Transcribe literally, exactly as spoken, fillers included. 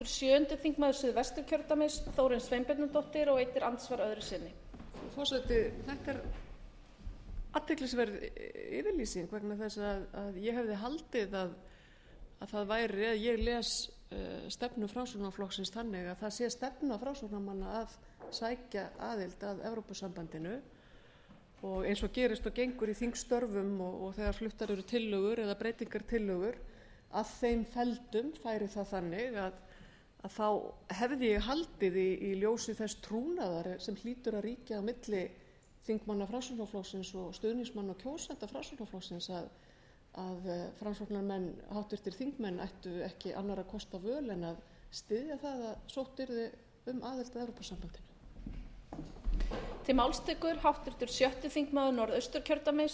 sjöundi þingmaður Suðvesturkjördæmis, Þórunn Sveinbjarnardóttir, og einnig andsvar öðru sinni. Forseti, þetta er athyglisverð yfirlýsing vegna þess að, að ég hefði haldið að, að það væri, að ég les uh, stefnu Framsóknarflokksins þannig að það sé stefna Framsóknarmanna að sækja aðild að Evrópusambandinu, og eins og gerist og gengur í þingstörfum og, og þegar fluttar eru tillögur eða breytingar tillögur, að þeim feldum færi það þannig að, að þá hefði ég haldið í, í ljósi þess trúnaðar sem hlýtur að ríkja á milli þingmanna Framsóknarflokksins og stuðningsmanna og kjósenda Framsóknarflokksins að, að Framsóknarmenn, háttvirtir þingmenn, ættu ekki annarra kosta völ en að styðja það að sótt yrði um aðild að Evrópusambandinu. Til máls tekur háttvirtur sjötti þingmaður Norðausturkjördæmis,